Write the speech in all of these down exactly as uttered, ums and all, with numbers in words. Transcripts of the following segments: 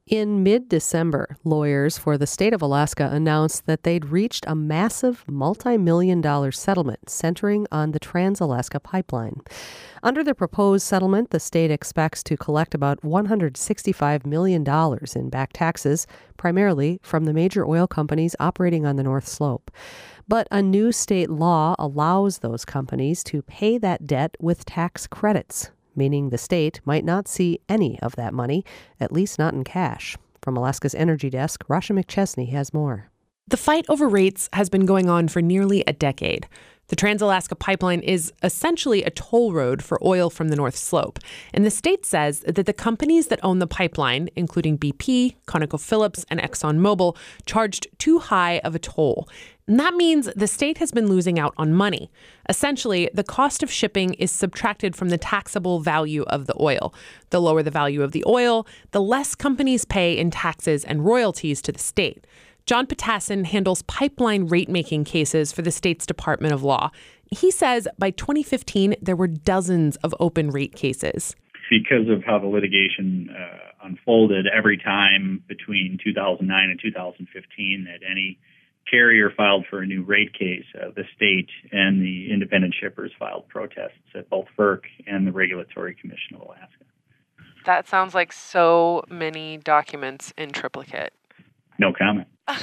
In mid-December, lawyers for the state of Alaska announced that they'd reached a massive multi-million dollar settlement centering on the Trans-Alaska Pipeline. Under the proposed settlement, the state expects to collect about one hundred sixty-five million dollars in back taxes, primarily from the major oil companies operating on the North Slope. But a new state law allows those companies to pay that debt with tax credits, meaning the state might not see any of that money, at least not in cash. From Alaska's Energy Desk, Rasha McChesney has more. The fight over rates has been going on for nearly a decade. The Trans-Alaska Pipeline is essentially a toll road for oil from the North Slope. And the state says that the companies that own the pipeline, including B P, ConocoPhillips, and ExxonMobil, charged too high of a toll. And that means the state has been losing out on money. Essentially, the cost of shipping is subtracted from the taxable value of the oil. The lower the value of the oil, the less companies pay in taxes and royalties to the state. John Patassin handles pipeline rate-making cases for the state's Department of Law. He says by twenty fifteen, there were dozens of open rate cases. Because of how the litigation uh, unfolded, every time between two thousand nine and two thousand fifteen that any carrier filed for a new rate case, uh, the state and the independent shippers filed protests at both F E R C and the Regulatory Commission of Alaska. That sounds like so many documents in triplicate. No comment.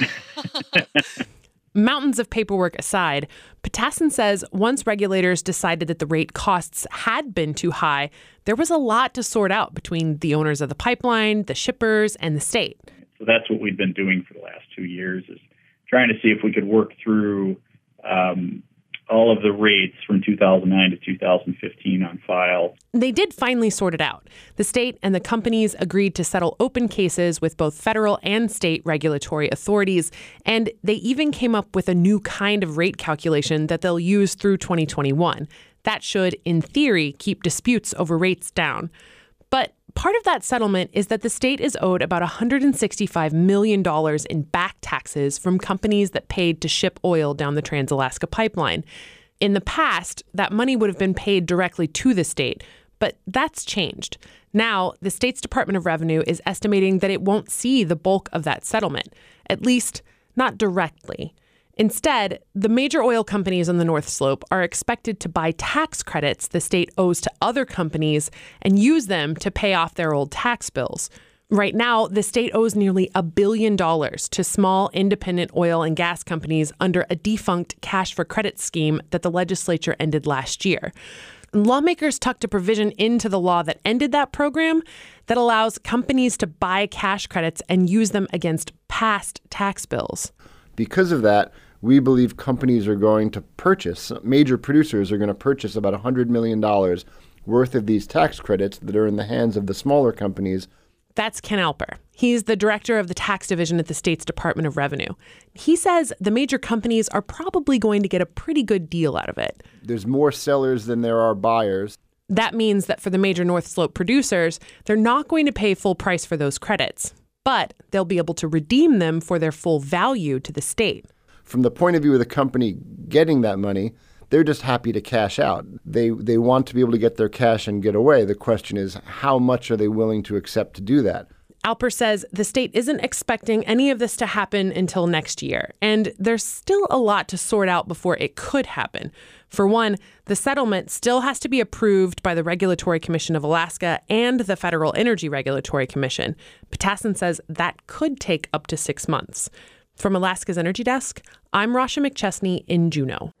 Mountains of paperwork aside, Patassin says once regulators decided that the rate costs had been too high, there was a lot to sort out between the owners of the pipeline, the shippers, and the state. So that's what we've been doing for the last two years is trying to see if we could work through um, all of the rates from two thousand nine to two thousand fifteen on file. They did finally sort it out. The state and the companies agreed to settle open cases with both federal and state regulatory authorities, and they even came up with a new kind of rate calculation that they'll use through twenty twenty-one. That should, in theory, keep disputes over rates down. But part of that settlement is that the state is owed about one hundred sixty-five million dollars in back taxes from companies that paid to ship oil down the Trans-Alaska Pipeline. In the past, that money would have been paid directly to the state, but that's changed. Now, the state's Department of Revenue is estimating that it won't see the bulk of that settlement, at least not directly. Instead, the major oil companies on the North Slope are expected to buy tax credits the state owes to other companies and use them to pay off their old tax bills. Right now, the state owes nearly a billion dollars to small independent oil and gas companies under a defunct cash for credit scheme that the legislature ended last year. Lawmakers tucked a provision into the law that ended that program that allows companies to buy cash credits and use them against past tax bills. Because of that, we believe companies are going to purchase, major producers are going to purchase about one hundred million dollars worth of these tax credits that are in the hands of the smaller companies. That's Ken Alper. He's the director of the tax division at the state's Department of Revenue. He says the major companies are probably going to get a pretty good deal out of it. There's more sellers than there are buyers. That means that for the major North Slope producers, they're not going to pay full price for those credits, but they'll be able to redeem them for their full value to the state. From the point of view of the company getting that money, they're just happy to cash out. They they want to be able to get their cash and get away. The question is, how much are they willing to accept to do that? Alper says the state isn't expecting any of this to happen until next year, and there's still a lot to sort out before it could happen. For one, the settlement still has to be approved by the Regulatory Commission of Alaska and the Federal Energy Regulatory Commission. Patassin says that could take up to six months. From Alaska's Energy Desk, I'm Rasha McChesney in Juneau.